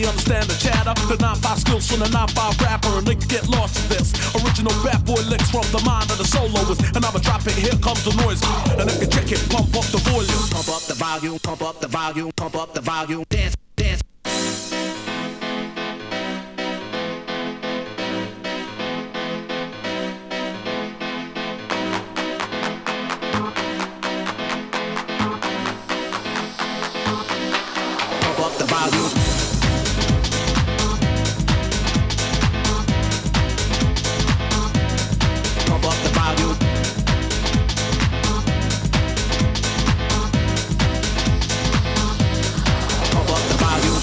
Everybody understand the chatter. The 9-5 skills from the 9-5 rapper, and they can get lost in this. Original bad boy licks from the mind of the soloist. And I'ma drop it, here comes the noise. And if you check it, pump up the volume. Pump up the volume, pump up the volume, pump up the volume. Dance, dance. Pump up the volume. Pump up the volume. Pump up the volume.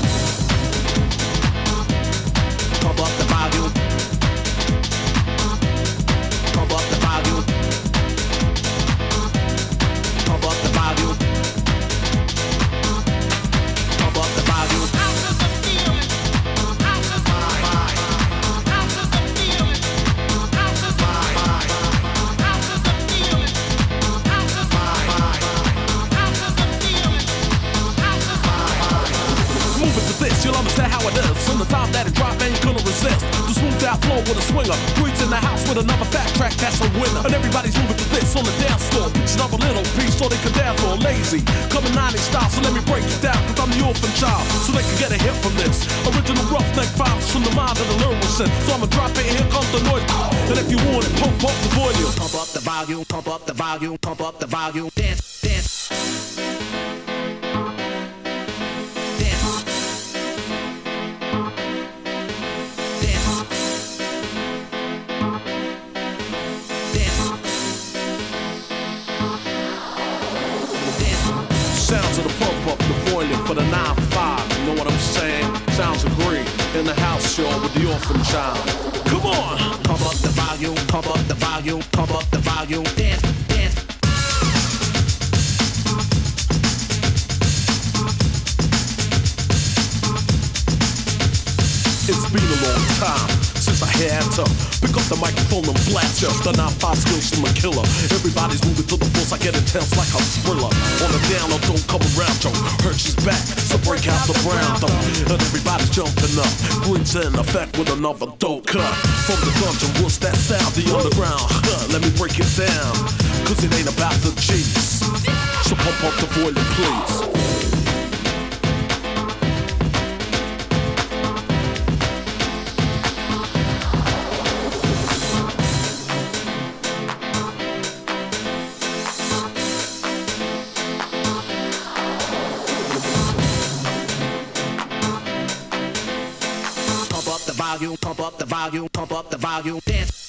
Pump up the volume. Pump up the volume. Pump up the volume. Pump up the volume. Move it to this, you'll understand how it is. From the time that it drop, ain't gonna resist. The smooth out flow with a swinger. Greets in the house with another fat track, that's a winner. And everybody's moving to this on the dance floor. Pitching up a little piece so they can dance for lazy. Coming 90 style, so let me break it down, cause I'm the orphan child. So they can get a hit from this. Original roughneck vibes from the mind of the lyricist. So I'ma drop it, here comes the noise. And if you want it, pump up the volume. Pump up the volume, pump up the volume, pump up the volume. Dance, dance. Dance. Dance. Dance. Dance. Sounds of the pump up the volume for the 9-5. You know what I'm saying? Sounds of green in the house show with the orphan child. Come on! Pump up the volume, pump up the volume, pump up the volume. Dance, dance. It's been a long time since I had to pick up the microphone and blast ya. The 9-5 skills from a killer. Everybody's moving to the force, I get intense like a thriller. On the down, or don't come around, yo. Hurt she's back, so break out the brown though. And everybody's jumping up. Green's in effect with another dope cut. From the dungeon, what's that sound? The underground, let me break it down. Cause it ain't about the G's. So pump up the volume, please. Pump up the volume, pump up the volume, pump up the volume. Dance.